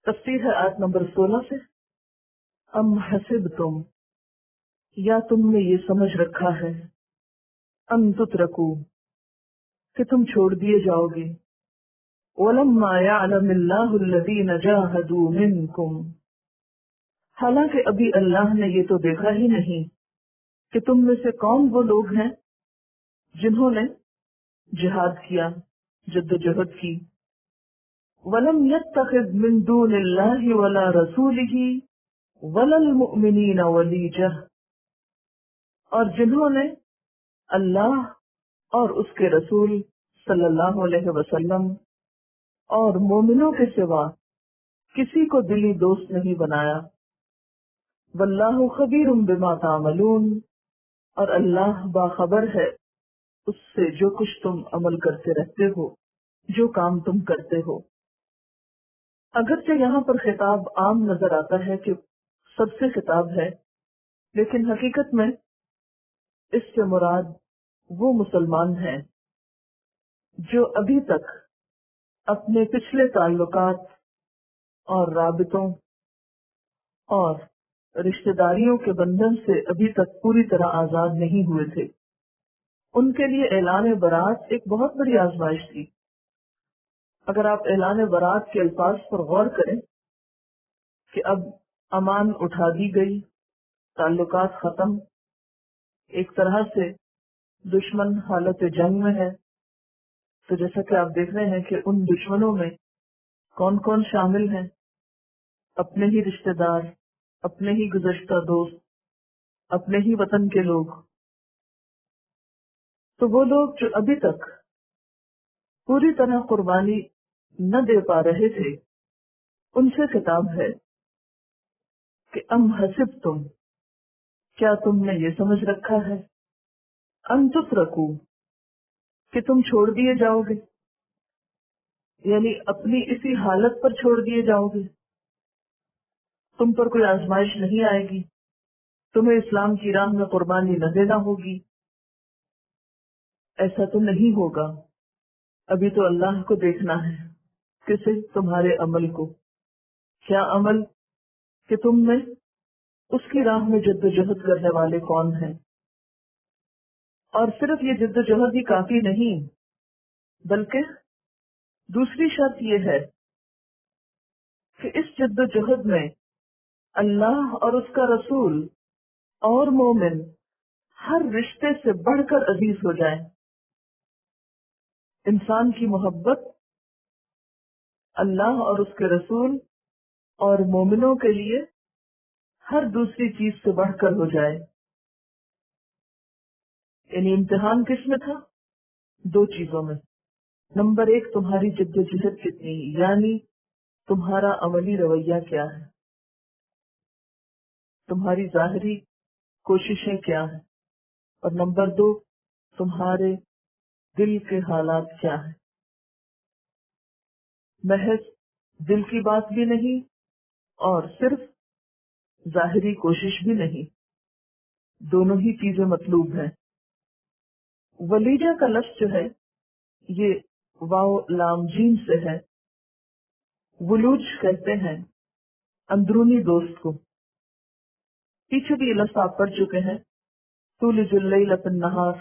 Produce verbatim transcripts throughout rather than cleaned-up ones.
تفسیر ہے آیت نمبر سولہ سے. ام حسبتم، یا تم نے یہ سمجھ رکھا ہے، ان تترکو، کہ تم چھوڑ دیے جاؤ گے، وَلَمَّا يَعْلَمِ اللَّهُ الَّذِينَ جَاهَدُوا مِنْكُمْ، حالانکہ ابھی اللہ نے یہ تو دیکھا ہی نہیں کہ تم میں سے کون وہ لوگ ہیں جنہوں نے جہاد کیا، جدوجہد کی. وَلَمْ يَتَّخِذْ مِن دُونِ اللَّهِ وَلَا رَسُولِهِ وَلَا الْمُؤْمِنِينَ وَلِيجَةً، اور جنہوں نے اللہ اور اس کے رسول صلی اللہ علیہ وسلم اور مومنوں کے سوا کسی کو دلی دوست نہیں بنایا. واللہ خبیر بما تعملون، اور اللہ باخبر ہے اس سے جو کچھ تم عمل کرتے رہتے ہو، جو کام تم کرتے ہو. اگرچہ یہاں پر خطاب عام نظر آتا ہے کہ سب سے خطاب ہے، لیکن حقیقت میں اس سے مراد وہ مسلمان ہیں جو ابھی تک اپنے پچھلے تعلقات اور رابطوں اور رشتہ داریوں کے بندھن سے ابھی تک پوری طرح آزاد نہیں ہوئے تھے. ان کے لیے اعلان برات ایک بہت بڑی آزمائش تھی. اگر آپ اعلان برات کے الفاظ پر غور کریں کہ اب امان اٹھا دی گئی، تعلقات ختم، ایک طرح سے دشمن حالت جنگ میں ہے، تو جیسا کہ آپ دیکھ رہے ہیں کہ ان دشمنوں میں کون کون شامل ہیں، اپنے ہی رشتہ دار، اپنے ہی گزشتہ دوست، اپنے ہی وطن کے لوگ. تو وہ لوگ جو ابھی تک پوری طرح قربانی نہ دے پا رہے تھے، ان سے خطاب ہے کہ ام حسبتم، کیا تم نے یہ سمجھ رکھا ہے، ان تترکو، کہ تم چھوڑ دیے جاؤ گے، یعنی اپنی اسی حالت پر چھوڑ دیے جاؤ گے، تم پر کوئی آزمائش نہیں آئے گی، تمہیں اسلام کی راہ میں قربانی نہ دینا ہوگی. ایسا تو نہیں ہوگا. ابھی تو اللہ کو دیکھنا ہے، کسے؟ تمہارے عمل کو. کیا عمل؟ کہ تم میں اس کی راہ میں جد و جہد کرنے والے کون ہیں. اور صرف یہ جد و جہد ہی کافی نہیں، بلکہ دوسری شرط یہ ہے کہ اس جد و جہد میں اللہ اور اس کا رسول اور مومن ہر رشتے سے بڑھ کر عزیز ہو جائیں. انسان کی محبت اللہ اور اس کے رسول اور مومنوں کے لیے ہر دوسری چیز سے بڑھ کر ہو جائے. یعنی امتحان کس میں تھا؟ دو چیزوں میں. نمبر ایک، تمہاری جد و جہد کتنی، یعنی تمہارا عملی رویہ کیا ہے، تمہاری ظاہری کوششیں کیا ہیں. اور نمبر دو، تمہارے دل کے حالات کیا ہیں. محض دل کی بات بھی نہیں اور صرف ظاہری کوشش بھی نہیں، دونوں ہی چیزیں مطلوب ہیں. ولیجہ کا لفظ جو ہے یہ واو لام جیم سے ہے. ولوج کہتے ہیں اندرونی دوست کو. پیچھے بھی یہ لفظ آپ پڑھ چکے ہیں، تولج اللیل فی النہار،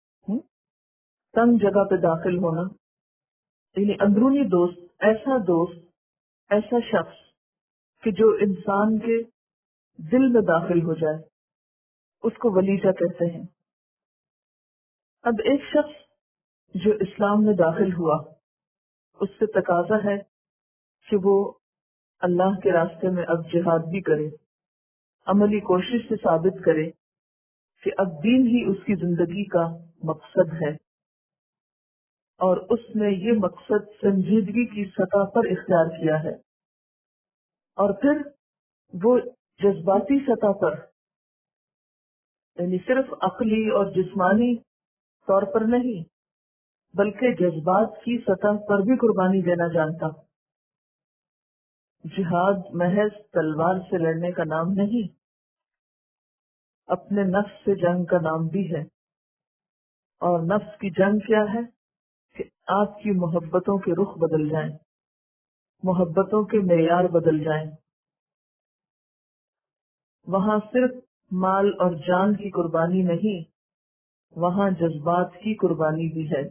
تنگ جگہ پہ داخل ہونا، یعنی اندرونی دوست، ایسا دوست، ایسا شخص کہ جو انسان کے دل میں داخل ہو جائے، اس کو ولیجہ کہتے ہیں. اب ایک شخص جو اسلام میں داخل ہوا، اس سے تقاضا ہے کہ وہ اللہ کے راستے میں اب جہاد بھی کرے، عملی کوشش سے ثابت کرے کہ اب دین ہی اس کی زندگی کا مقصد ہے، اور اس نے یہ مقصد سنجیدگی کی سطح پر اختیار کیا ہے. اور پھر وہ جذباتی سطح پر، یعنی صرف عقلی اور جسمانی طور پر نہیں بلکہ جذبات کی سطح پر بھی قربانی دینا جانتا. جہاد محض تلوار سے لڑنے کا نام نہیں، اپنے نفس سے جنگ کا نام بھی ہے. اور نفس کی جنگ کیا ہے؟ کہ آپ کی محبتوں کے رخ بدل جائیں، محبتوں کے معیار بدل جائیں، وہاں صرف مال اور جان کی قربانی نہیں، وہاں جذبات کی قربانی بھی ہے۔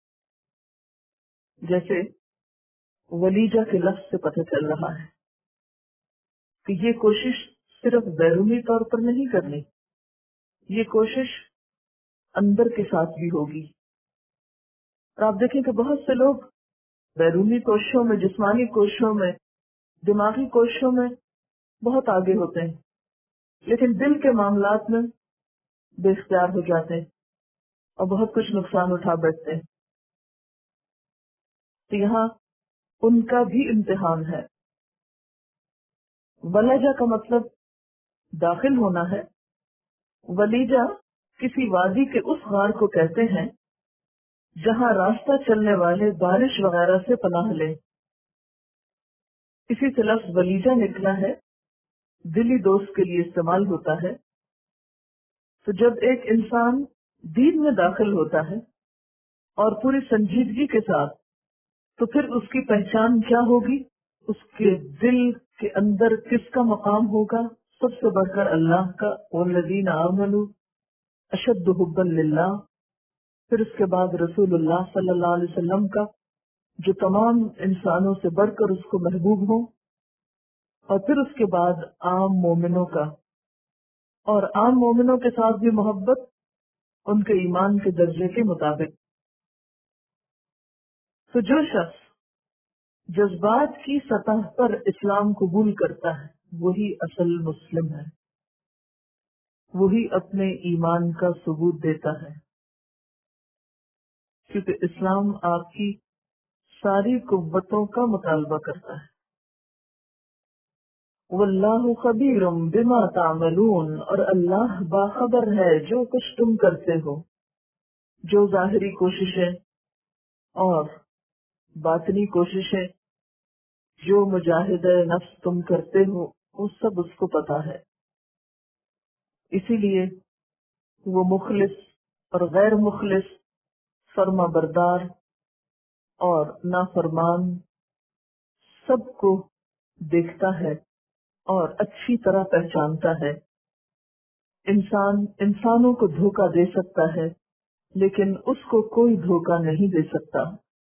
جیسے ولیجہ کے لفظ سے پتہ چل رہا ہے کہ یہ کوشش صرف بیرونی طور پر نہیں کرنی، یہ کوشش اندر کے ساتھ بھی ہوگی۔ اور آپ دیکھیں کہ بہت سے لوگ بیرونی کوششوں میں، جسمانی کوششوں میں، دماغی کوششوں میں بہت آگے ہوتے ہیں، لیکن دل کے معاملات میں بے اختیار ہو جاتے ہیں اور بہت کچھ نقصان اٹھا بیٹھتے ہیں۔ تو یہاں ان کا بھی امتحان ہے۔ ولیجہ کا مطلب داخل ہونا ہے۔ ولیجہ کسی وادی کے اس غار کو کہتے ہیں جہاں راستہ چلنے والے بارش وغیرہ سے پناہ لیں۔ اسی سے لفظ ولیجہ نکلا ہے، دلی دوست کے لیے استعمال ہوتا ہے۔ تو جب ایک انسان دین میں داخل ہوتا ہے اور پوری سنجیدگی کے ساتھ، تو پھر اس کی پہچان کیا ہوگی؟ اس کے دل کے اندر کس کا مقام ہوگا؟ سب سے بڑھ کر اللہ کا، والذین آمنوا اشد حبا للہ۔ پھر اس کے بعد رسول اللہ صلی اللہ علیہ وسلم کا، جو تمام انسانوں سے بڑھ کر اس کو محبوب ہوں، اور پھر اس کے بعد عام مومنوں کا، اور عام مومنوں کے ساتھ بھی محبت ان کے ایمان کے درجے کے مطابق۔ تو جو شخص جذبات کی سطح پر اسلام قبول کرتا ہے وہی اصل مسلم ہے، وہی اپنے ایمان کا ثبوت دیتا ہے، کیونکہ اسلام آپ کی ساری قوتوں کا مطالبہ کرتا ہے۔ واللہ خبیر بما تعملون، اور اللہ باخبر ہے جو کچھ تم کرتے ہو، جو ظاہری کوششیں اور باطنی کوششیں، جو مجاہدہ نفس تم کرتے ہو، وہ سب اس کو پتا ہے۔ اسی لیے وہ مخلص اور غیر مخلص، فرما بردار اور نافرمان سب کو دیکھتا ہے اور اچھی طرح پہچانتا ہے۔ انسان انسانوں کو دھوکہ دے سکتا ہے، لیکن اس کو کوئی دھوکہ نہیں دے سکتا۔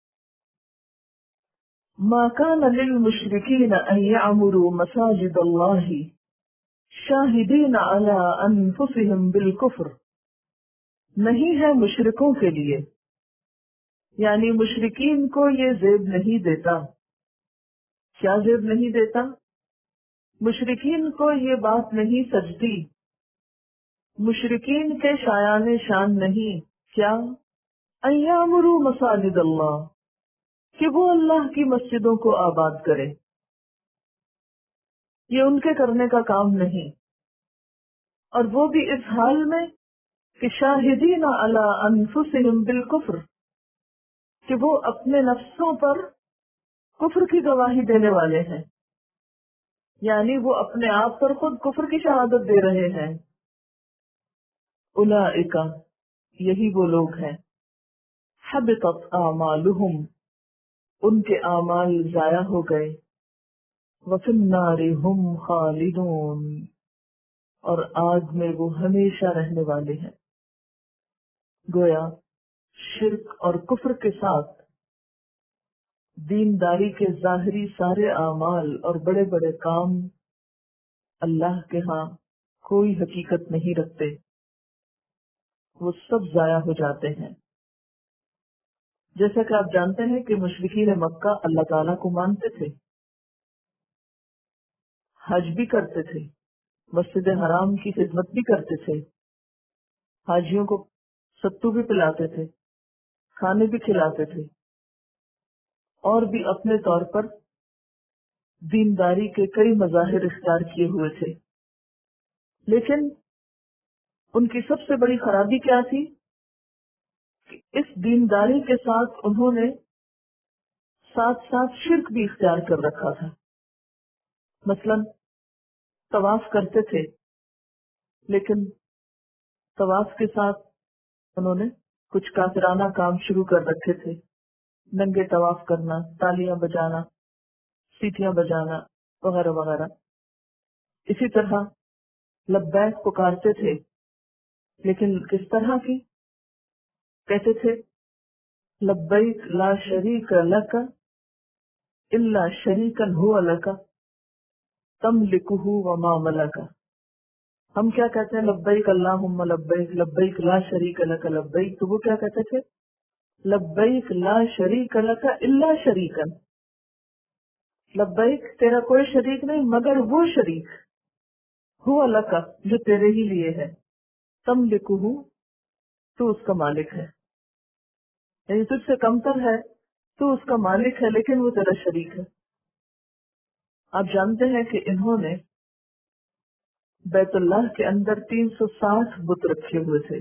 ما كان للمشركين أن يعمروا مساجد الله شاهدين على أنفسهم بالكفر، نہیں ہے مشرکوں کے لیے، یعنی مشرکین کو یہ زیب نہیں دیتا۔ کیا زیب نہیں دیتا؟ مشرکین کو یہ بات نہیں سجتی، مشرکین کے شایان شان نہیں، کیا؟ ان یعمروا مساجد اللہ، کہ وہ اللہ کی مسجدوں کو آباد کرے۔ یہ ان کے کرنے کا کام نہیں، اور وہ بھی اس حال میں کہ شاہدین علی انفسہم بالکفر، کہ وہ اپنے نفسوں پر کفر کی گواہی دینے والے ہیں، یعنی وہ اپنے آپ پر خود کفر کی شہادت دے رہے ہیں۔ اولئک، یہی وہ لوگ ہیں، حبطت اعمالہم، ان کے اعمال ضائع ہو گئے، وفی النار ہم خالدون، اور آگ میں وہ ہمیشہ رہنے والے ہیں۔ گویا شرک اور کفر کے ساتھ دینداری کے ظاہری سارے اعمال اور بڑے بڑے کام اللہ کے ہاں کوئی حقیقت نہیں رکھتے، وہ سب ضائع ہو جاتے ہیں۔ جیسا کہ آپ جانتے ہیں کہ مشرکین مکہ اللہ تعالیٰ کو مانتے تھے، حج بھی کرتے تھے، مسجد حرام کی خدمت بھی کرتے تھے، حاجیوں کو ستو بھی پلاتے تھے، کھانے بھی کھلاتے تھے، اور بھی اپنے طور پر دینداری کے کئی مظاہر اختیار کیے ہوئے تھے۔ لیکن ان کی سب سے بڑی خرابی کیا تھی کہ اس دینداری کے ساتھ انہوں نے ساتھ ساتھ شرک بھی اختیار کر رکھا تھا۔ مثلا طواف کرتے تھے، لیکن طواف کے ساتھ انہوں نے کچھ کافرانہ کام شروع کر رکھے تھے، ننگے طواف کرنا، تالیاں بجانا، سیٹیاں بجانا وغیرہ وغیرہ. اسی طرح لبیک پکارتے تھے، لیکن کس طرح کی؟ کہتے تھے لبیک لا شریک لک الا شریکا هو لک تملکہ وما ملک. ہم کیا کہتے ہیں؟ لبیک اللہم لبیک، لبیک لا شریک لک لبیک. تو وہ کیا کہتے تھے؟ لبیک لا شریک لک الا شریکا، لبیک تیرا کوئی شریک نہیں مگر وہ شریک، ہوا لک جو تیرے ہی لیے ہے، تملکہ تو اس کا مالک ہے، یعنی تجھ سے کمتر ہے، تو اس کا مالک ہے لیکن وہ تیرا شریک ہے. آپ جانتے ہیں کہ انہوں نے بیت اللہ کے اندر تین سو ساٹھ بت رکھے ہوئے تھے.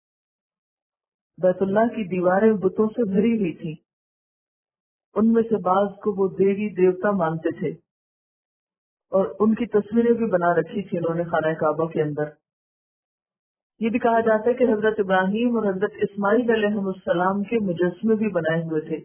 بیت اللہ کی دیواریں بتوں سے بھری ہوئی تھی. ان میں سے بعض کو وہ دیوی دیوتا مانتے تھے اور ان کی تصویریں بھی بنا رکھی تھی انہوں نے خانہ کعبہ کے اندر. یہ بھی کہا جاتا ہے کہ حضرت ابراہیم اور حضرت اسماعیل علیہ السلام کے مجسمے بھی بنائے ہوئے تھے.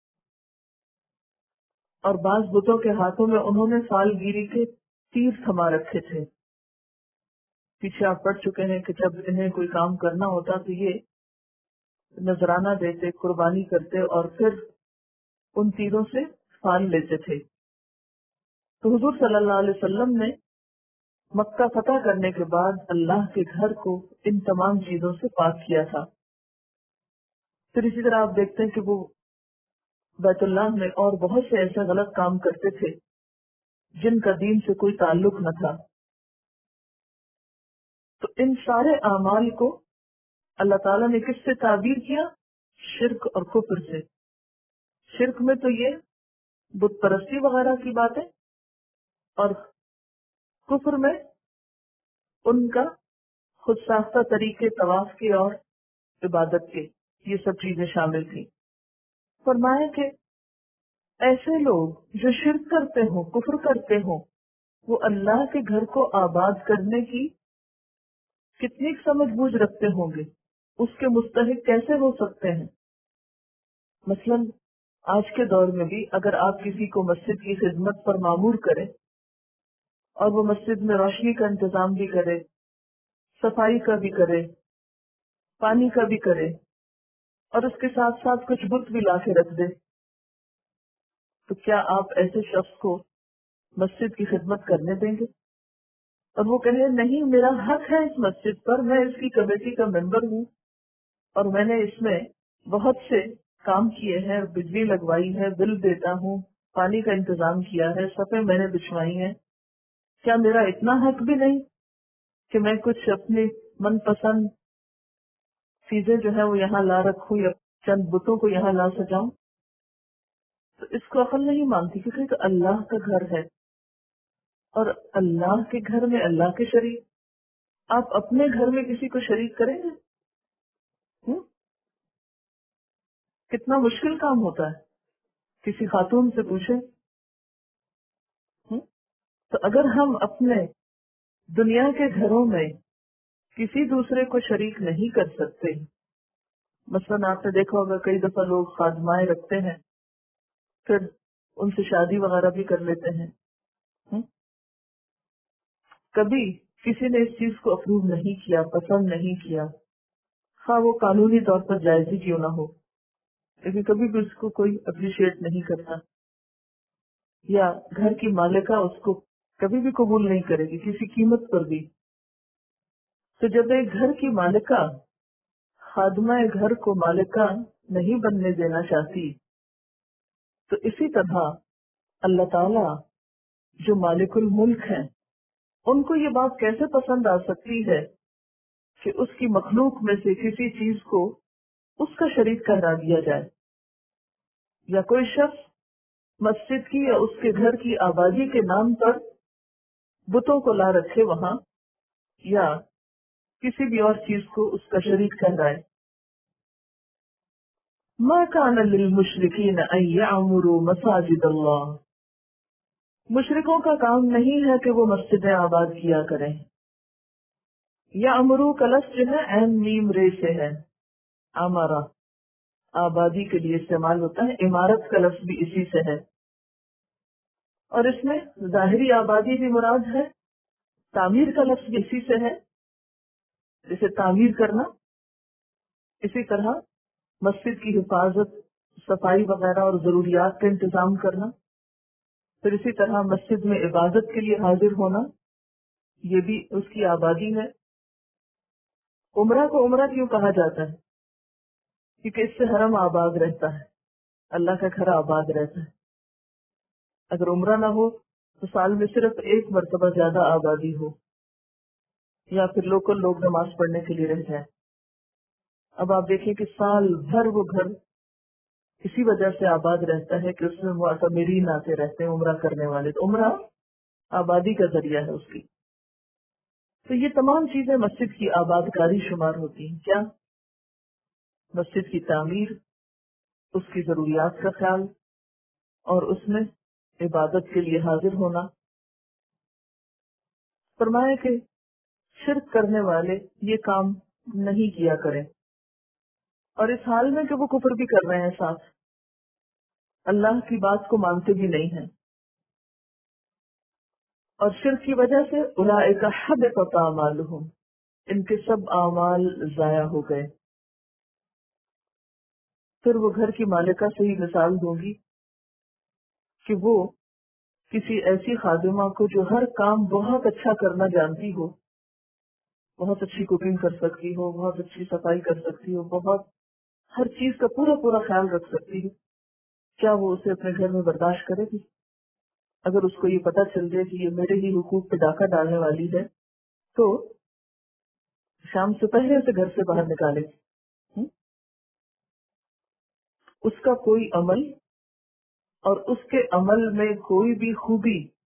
اور بعض بتوں کے ہاتھوں میں انہوں نے فال گیری کے تیر تھما رکھے تھے. پیچھے آپ پڑھ چکے ہیں کہ جب انہیں کوئی کام کرنا ہوتا تو یہ نذرانہ دیتے، قربانی کرتے اور پھر ان تیروں سے فال لیتے تھے. تو حضور صلی اللہ علیہ وسلم نے مکہ فتح کرنے کے بعد اللہ کے گھر کو ان تمام چیزوں سے پاک کیا تھا. پھر اسی طرح آپ دیکھتے ہیں کہ وہ بیت اللہ میں اور بہت سے ایسے غلط کام کرتے تھے جن کا دین سے کوئی تعلق نہ تھا. تو ان سارے اعمال کو اللہ تعالیٰ نے کس سے تعبیر کیا؟ شرک اور کفر سے. شرک میں تو یہ بت پرستی وغیرہ کی باتیں، اور کفر میں ان کا خود ساختہ طریقے طواف کے اور عبادت کے، یہ سب چیزیں شامل تھیں. فرمایا کہ ایسے لوگ جو شرک کرتے ہوں، کفر کرتے ہوں، وہ اللہ کے گھر کو آباد کرنے کی کتنی سمجھ بوجھ رکھتے ہوں گے، اس کے مستحق کیسے ہو سکتے ہیں. مثلا آج کے دور میں بھی اگر آپ کسی کو مسجد کی خدمت پر معمور کریں اور وہ مسجد میں روشنی کا انتظام بھی کرے، صفائی کا بھی کرے، پانی کا بھی کرے، اور اس کے ساتھ ساتھ کچھ بت بھی لا کے رکھ دے، تو کیا آپ ایسے شخص کو مسجد کی خدمت کرنے دیں گے؟ اور وہ کہے نہیں میرا حق ہے اس مسجد پر، میں اس کی کمیٹی کا ممبر ہوں اور میں نے اس میں بہت سے کام کیے ہیں، بجلی لگوائی ہے، بل دیتا ہوں، پانی کا انتظام کیا ہے، صفیں میں نے بچھوائی ہیں، کیا میرا اتنا حق بھی نہیں کہ میں کچھ اپنی من پسند چیزیں جو ہے وہ یہاں لا رکھوں یا چند بتوں کو یہاں لا سجاؤں؟ تو اس کو عقل نہیں مانتی، کیونکہ تو اللہ کا گھر ہے اور اللہ کے گھر میں اللہ کے شریک. آپ اپنے گھر میں کسی کو شریک کریں گے؟ ہوں؟ کتنا مشکل کام ہوتا ہے. کسی خاتون سے پوچھیں. ہوں؟ تو اگر ہم اپنے دنیا کے گھروں میں کسی دوسرے کو شریک نہیں کر سکتے، مثلا آپ نے دیکھا ہوگا کئی دفعہ لوگ خادمائیں رکھتے ہیں پھر ان سے شادی وغیرہ بھی کر لیتے ہیں. ہوں؟ کبھی کسی نے اس چیز کو اپروو نہیں کیا، پسند نہیں کیا، خواہ وہ قانونی طور پر جائز ہی کیوں نہ ہو، لیکن کبھی بھی اس کو کوئی اپریشیٹ نہیں کرتا، یا گھر کی مالکہ اس کو کبھی بھی قبول نہیں کرے گی کسی قیمت پر بھی. تو جب ایک گھر کی مالکہ خادمہ گھر کو مالکہ نہیں بننے دینا چاہتی، تو اسی طرح اللہ تعالی جو مالک الملک ہیں ان کو یہ بات کیسے پسند آ سکتی ہے کہ اس کی مخلوق میں سے کسی چیز کو اس کا شریک کرا دیا جائے، یا کوئی شخص مسجد کی یا اس کے گھر کی آبادی کے نام پر بتوں کو لا رکھے وہاں، یا کسی بھی اور چیز کو اس کا شریک ٹھہرائے. ما کان للمشرکین ان یعمروا مساجد اللہ، مشرکوں کا کام نہیں ہے کہ وہ مسجدیں آباد کیا کریں. یا امرو کا لفظ جو ہے این میم رے سے ہے، امارا آبادی کے لیے استعمال ہوتا ہے، عمارت کا لفظ بھی اسی سے ہے. اور اس میں ظاہری آبادی بھی مراد ہے، تعمیر کا لفظ بھی اسی سے ہے، جسے تعمیر کرنا. اسی طرح مسجد کی حفاظت، صفائی وغیرہ اور ضروریات کا انتظام کرنا. پھر اسی طرح مسجد میں عبادت کے لیے حاضر ہونا، یہ بھی اس کی آبادی ہے. عمرہ کو عمرہ کیوں کہا جاتا ہے؟ کیونکہ اس سے حرم آباد رہتا ہے، اللہ کا گھر آباد رہتا ہے. اگر عمرہ نہ ہو تو سال میں صرف ایک مرتبہ زیادہ آبادی ہو، یا پھر لوکل لوگ نماز پڑھنے کے لیے رہ جائیں. اب آپ دیکھیں کہ سال بھر وہ گھر اسی وجہ سے آباد رہتا ہے کہ اس میں معتمرین آتے رہتے ہیں، عمرہ کرنے والے. تو عمرہ آبادی کا ذریعہ ہے اس کی. تو یہ تمام چیزیں مسجد کی آباد کاری شمار ہوتی ہیں. کیا؟ مسجد کی تعمیر، اس کی ضروریات کا خیال، اور اس میں عبادت کے لیے حاضر ہونا. فرمایا کہ شرک کرنے والے یہ کام نہیں کیا کریں، اور اس حال میں کہ وہ کفر بھی کر رہے ہیں، ساتھ اللہ کی بات کو مانتے بھی نہیں ہیں. اور شرک کی وجہ سے اولئک حبطت اعمالہم، ان کے سب اعمال ضائع ہو گئے. پھر وہ گھر کی مالکہ سے ہی مثال دوں گی کہ وہ کسی ایسی خادمہ کو جو ہر کام بہت اچھا کرنا جانتی ہو، بہت اچھی کوکنگ کر سکتی ہو، بہت اچھی صفائی کر سکتی ہو، بہت ہر چیز کا پورا پورا خیال رکھ سکتی ہے، کیا وہ اسے اپنے گھر میں برداشت کرے گی؟ اگر اس کو یہ پتہ چل جائے کہ یہ میرے ہی حقوق پہ ڈاکہ ڈالنے والی ہے تو شام سے پہلے اسے گھر سے باہر نکالے گی. اس کا کوئی عمل اور اس کے عمل میں کوئی بھی خوبی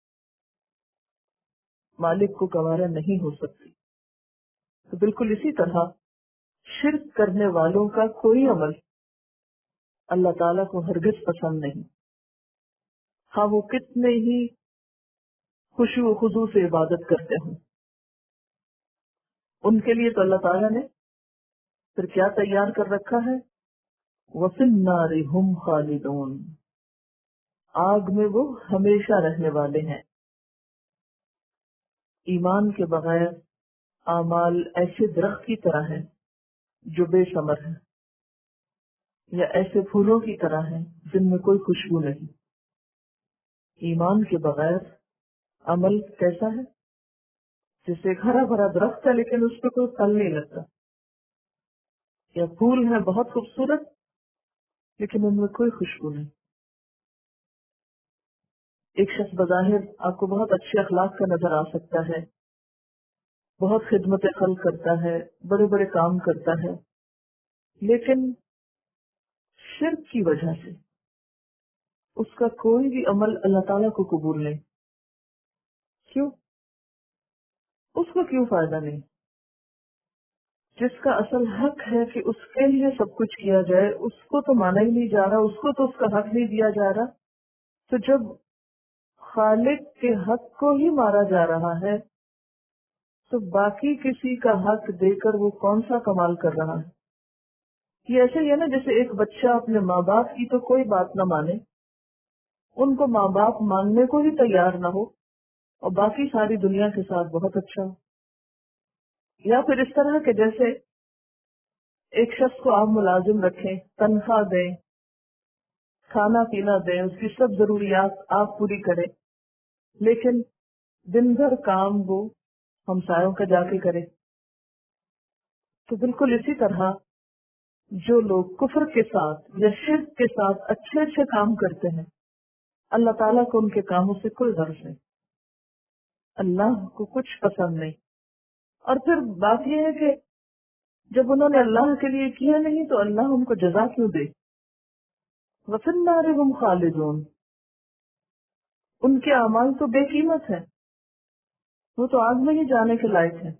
مالک کو گوارا نہیں ہو سکتی. تو بالکل اسی طرح شرک کرنے والوں کا کوئی عمل اللہ تعالیٰ کو ہرگز پسند نہیں، ہاں وہ کتنے ہی خشوع و خضوع سے عبادت کرتے ہوں. ان کے لیے تو اللہ تعالیٰ نے پھر کیا تیار کر رکھا ہے؟ وَفِي النَّارِ هُمْ خَالِدُونَ، آگ میں وہ ہمیشہ رہنے والے ہیں. ایمان کے بغیر اعمال ایسے درخت کی طرح ہیں جو بے ثمر ہیں، یا ایسے پھولوں کی طرح ہیں جن میں کوئی خوشبو نہیں. ایمان کے بغیر عمل کیسا ہے؟ جیسے ایک ہرا بھرا درخت ہے لیکن اس پہ کوئی پھل نہیں لگتا، یا پھول ہے بہت خوبصورت لیکن ان میں کوئی خوشبو نہیں. ایک شخص بظاہر آپ کو بہت اچھے اخلاق کا نظر آ سکتا ہے، بہت خدمت خلق کرتا ہے، بڑے بڑے کام کرتا ہے، لیکن شرک کی وجہ سے اس کا کوئی بھی عمل اللہ تعالیٰ کو قبول نہیں. کیوں؟ اس کو کیوں فائدہ نہیں؟ جس کا اصل حق ہے کہ اس کے لیے سب کچھ کیا جائے، اس کو تو مانا ہی نہیں جا رہا، اس کو تو اس کا حق نہیں دیا جا رہا. تو جب خالق کے حق کو ہی مارا جا رہا ہے تو باقی کسی کا حق دے کر وہ کون سا کمال کر رہا ہے؟ یہ ایسے ہی ہے نا جیسے ایک بچہ اپنے ماں باپ کی تو کوئی بات نہ مانے، ان کو ماں باپ ماننے کو ہی تیار نہ ہو، اور باقی ساری دنیا کے ساتھ بہت اچھا ہو. یا پھر اس طرح کہ جیسے ایک شخص کو آپ ملازم رکھیں، تنخواہ دیں، کھانا پینا دیں، اس کی سب ضروریات آپ پوری کریں، لیکن دن بھر کام وہ ہمسایوں کا جا کے کرے. تو بالکل اسی طرح جو لوگ کفر کے ساتھ یا شرک کے ساتھ اچھے اچھے کام کرتے ہیں، اللہ تعالیٰ کو ان کے کاموں سے کوئی غرض نہیں، اللہ کو کچھ پسند نہیں. اور پھر بات یہ ہے کہ جب انہوں نے اللہ کے لیے کیا نہیں تو اللہ ان کو جزا کیوں دے؟ وَفِي النَّارِ هُمْ خَالِدُونَ، ان کے اعمال تو بے قیمت ہیں، وہ تو آگ میں ہی جانے کے لائق ہیں.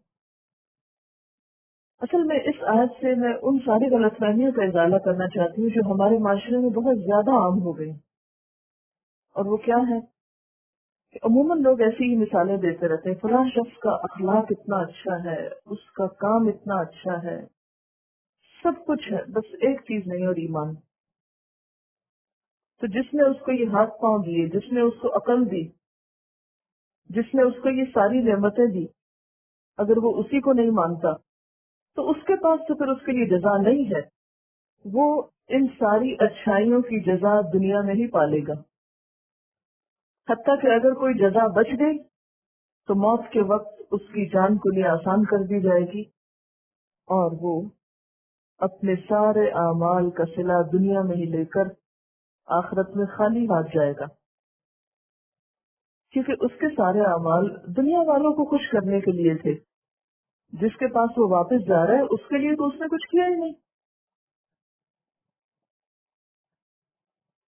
اصل میں اس آیت سے میں ان ساری غلط فہمیوں کا ازالہ کرنا چاہتی ہوں جو ہمارے معاشرے میں بہت زیادہ عام ہو گئی. اور وہ کیا ہے کہ عموماً لوگ ایسی ہی مثالیں دیتے رہتے ہیں، فلاں شخص کا اخلاق اتنا اچھا ہے، اس کا کام اتنا اچھا ہے، سب کچھ ہے، بس ایک چیز نہیں، اور ایمان. تو جس نے اس کو یہ ہاتھ پاؤں دیے، جس نے اس کو عقل دی، جس نے اس کو یہ ساری نعمتیں دی، اگر وہ اسی کو نہیں مانتا تو اس کے پاس تو پھر اس کے لیے جزا نہیں ہے، وہ ان ساری اچھائیوں کی جزا دنیا میں ہی پالے گا۔ حتیٰ کہ اگر کوئی جزا بچ گئی تو موت کے وقت اس کی جان کو لیے آسان کر دی جائے گی، اور وہ اپنے سارے اعمال کا صلہ دنیا میں ہی لے کر آخرت میں خالی ہاتھ جائے گا، کیونکہ اس کے سارے اعمال دنیا والوں کو خوش کرنے کے لیے تھے۔ جس کے پاس وہ واپس جا رہا ہے اس کے لیے تو اس نے کچھ کیا ہی نہیں۔